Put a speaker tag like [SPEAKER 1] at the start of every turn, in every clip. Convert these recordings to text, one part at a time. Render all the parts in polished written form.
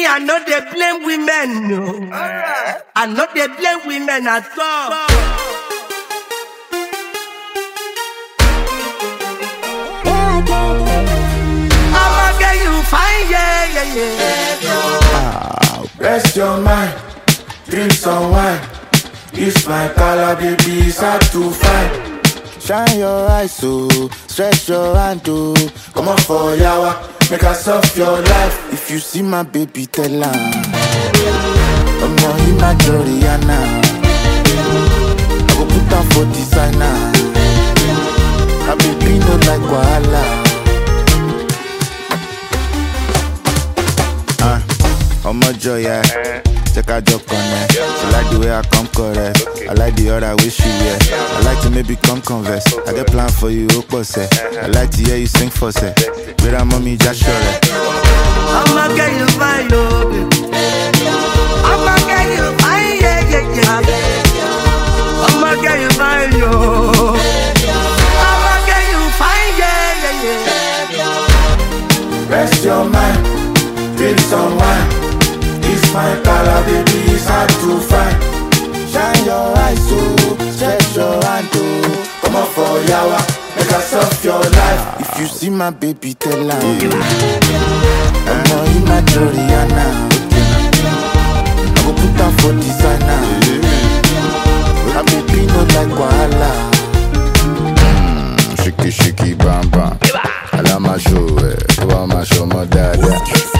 [SPEAKER 1] I know they blame women, no. I know they blame women at all. I'ma get you fine, yeah.
[SPEAKER 2] Rest your mind, drink some wine. This my color, baby, it's hard to find. Shine your eyes, so stretch your hand, oh. Come on for yawa, make us off your life. If you see my baby, tell her I'm not in my Joriana. I go put down for designer. My baby no like wahala. I'm a joy, yeah. Check out your connect. She like the way I come correct. I like the other way she wear. I like to maybe come converse. I get plan for you, say. I like to hear you sing for say. Where that mommy just sure.
[SPEAKER 1] I'ma get you fine, baby. I'ma get you fine, yeah. I'ma get you fine, yo. I'ma get you fine, yeah.
[SPEAKER 2] Rest your mind, drink some wine. This my color, baby, it's hard to find. Shine your eyes, so stretch your hand, oh. Come on for yawa, make us off your life. If you see my baby, tell her I'm not in my Joriana. I go put down for designer. My baby no like wahala. Shiki shiki bam bam. Alama show, tu ama show my dada.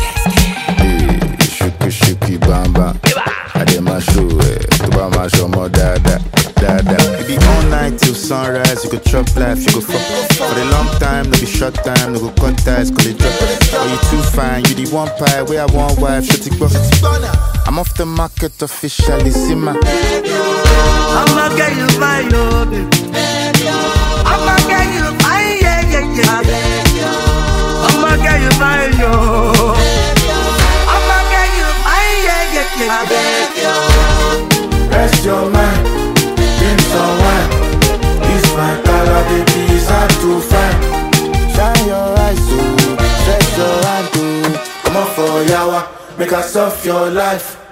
[SPEAKER 2] Shuki bamba, I did my shoe, to buy my show more dada. You be all night till sunrise, you go chop life, you go fuck. For a long time, no be short time, no go cut ties, cause they drop. Oh, you too fine, you the one pie, where I want wife, shut it up. I'm off the market officially, see my
[SPEAKER 1] I'ma get you fine, baby. I'ma get you fine, yeah. I'ma get you fine, yo.
[SPEAKER 2] Rest your mind, drink some wine. This my color, baby, it's hard to find. Shine your eyes, so stretch your hand, oh. Come on for yawa, make us off your life.